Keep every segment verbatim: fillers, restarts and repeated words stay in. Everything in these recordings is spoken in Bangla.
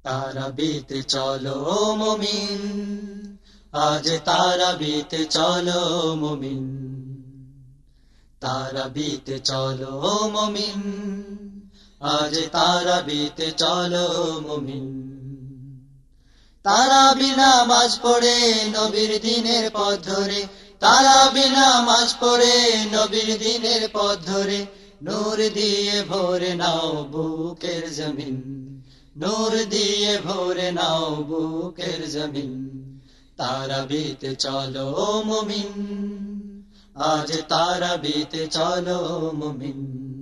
তারাবিতে চলো মুমিন, আজ তারাবিতে চলো মুমিন। তারাবিতে চলো মুমিন, আজ তারাবিতে চলো মুমিন। তারাবি নামাজ পড়ে নবীর দিনের পথ ধরে, তারাবি নামাজ পড়ে নবীর দিনের পথ ধরে, নূর দিয়ে ভরে নাও বুকের জমিন, নূর দিয়ে ভরে নাও বুকের জমিন। তারাবিতে চলো মুমিন, আজ তারাবিতে চলো মুমিন।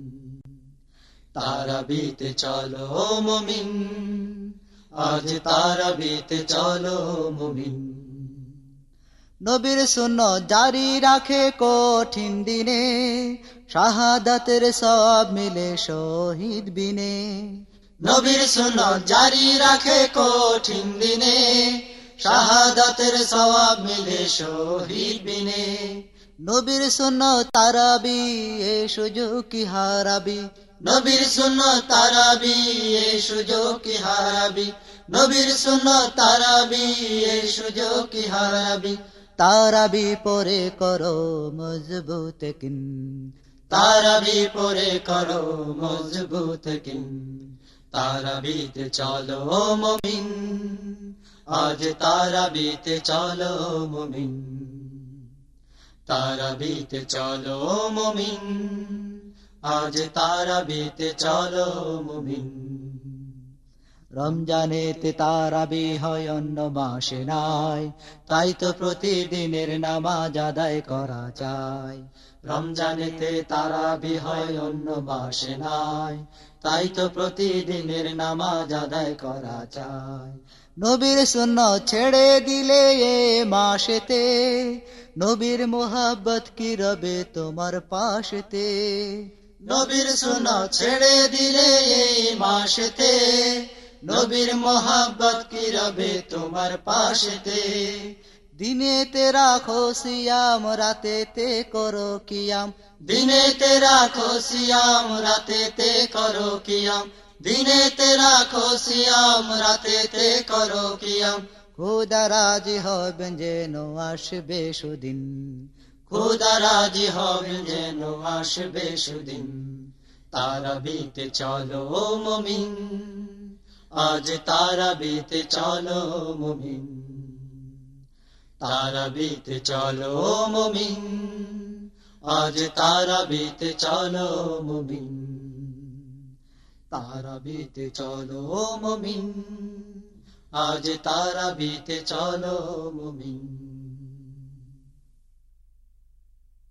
তারাবিতে চলো মুমিন, আজ তারাবিতে চলো মুমিন। নবীর সুন্নাত জারি রাখে কঠিন দিনে, শাহাদাতের সওয়াব মিলে শহীদ বিনে। নবীর সুন্নাত জারি রাখে কঠিন দিনে, শাহাদাতের সওয়াব মিলে শহীদ বিনে। নবীর সুন্নাত তারাবি এ সুযোগ কি হারাবি, নবীর সুন্নাত তারাবি এ সুযোগ কি হারাবি, নবীর সুন্নাত তারাবি এ সুযোগ কি হারাবি। তারাবি পরে করো মজবুত কিন, তারাবি পরে করো মজবুত কিন। তারাবিতে চলো মুমিন, আজ তারাবিতে চলো মুমিন। তারাবিতে চলো মুমিন, আজ তারাবিতে চলো মুমিন। রমজানেতে তারাবি হয় অন্য মাসে নাই, তাই তো প্রতিদিনের নামাজ আদায় করা চাই। রমজানেতে তারাবি হয় অন্য মাসে নাই, তাই তো প্রতিদিনের নামাজ আদায় করা চাই। নবীর সুন্নাত ছেড়ে দিলে এ মাসেতে, নবীর মোহাব্বত কি রবে তোমার পাশেতে। নবীর সুন্নাত ছেড়ে দিলে এই মাসেতে, নবীর মোহাব্বত কি রবে তোমার পাশেতে। দিনেতে রাখো সিয়াম, রাতেতে করো কিয়াম, দিনেতে রাখো সিয়াম, রাতেতে করো কিয়াম, দিনেতে রাখো সিয়াম, রাতেতে করো কিয়াম। খোদা রাজি হবেন যেন আসবে সুদিন, খোদা রাজি হবেন যেন আসবে সুদিন। তারাবিতে চলো মুমিন, আজ তারাবিতে চলো মুমিন। তারাবিতে চলো মুমিন, আজ তারাবিতে চলো মুমিন। তারাবিতে চলো মুমিন, আজ তারাবিতে চলো মুমিন।